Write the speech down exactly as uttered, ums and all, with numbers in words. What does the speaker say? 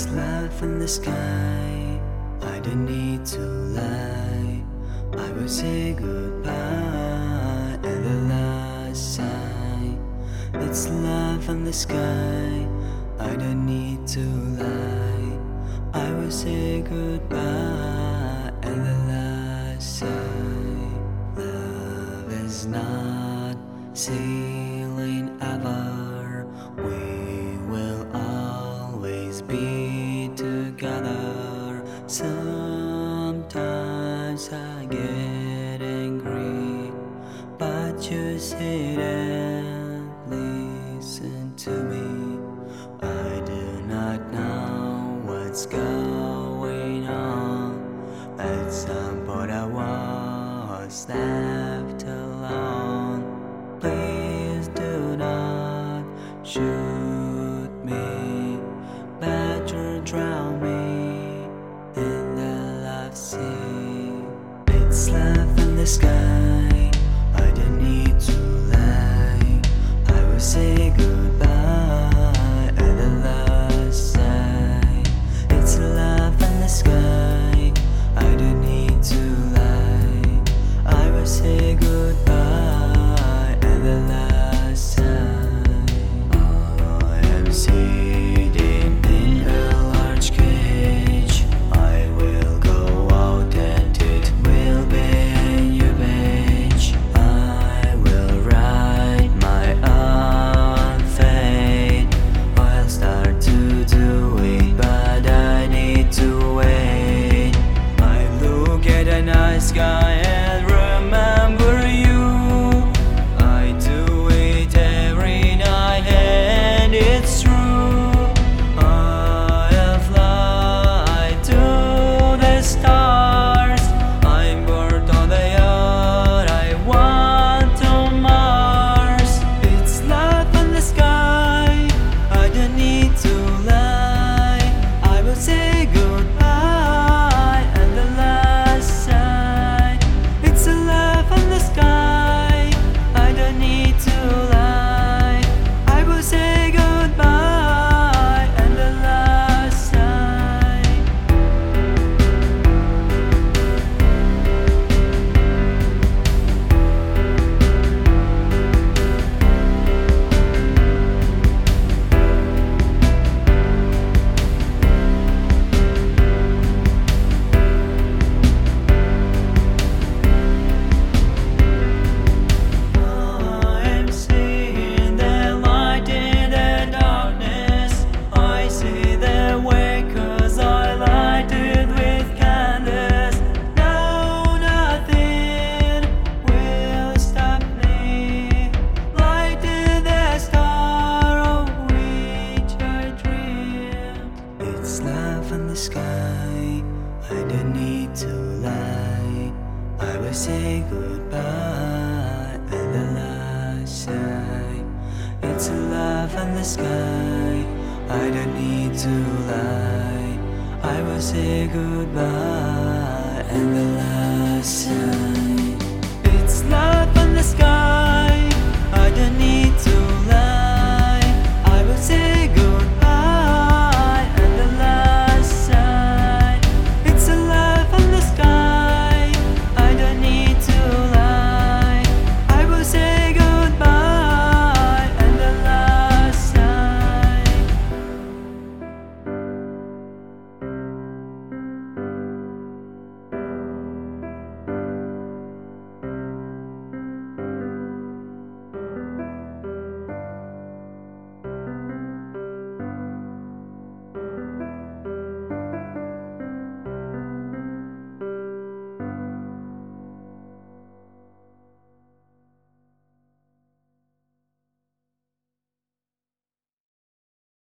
love in the sky. I don't need to lie. I will say goodbye at the last sign. It's love in the sky. I don't need to lie. I will say goodbye at the last sign. Love is not sailing ever. We will always be together. Sometimes I get angry, but you sit and listen to me. I do not know what's going on. At some point I was left alone. Please do not shoot me, better drown me in the love sea. It's love in the sky. I don't need to lie. I will say goodbye at the last sign. It's love in the sky. I don't need to lie. I will say goodbye at the last sign. I am sitting in a large cage. I will go out and it will be a new page. I will write my own fate. I'll start to do it, but I need to wait. I look at a night sky and remember you. I do it every night and it's true. I'll fly to the stars. I'm bored on the earth. I want to Mars. It's love in the sky. I don't need to lie. I will say goodbye at the last sign. It's a love in the sky. I don't need to lie. I will say goodbye at the last sign. I'm seeing the light in the darkness. I see the way 'cause I light it with candles. No, nothing will stop me. Lighting the star of which I dreamed. It's love in the sky. I don't need to lie. I will say goodbye at the last sign. It's love in the sky. I don't need to lie. I will say goodbye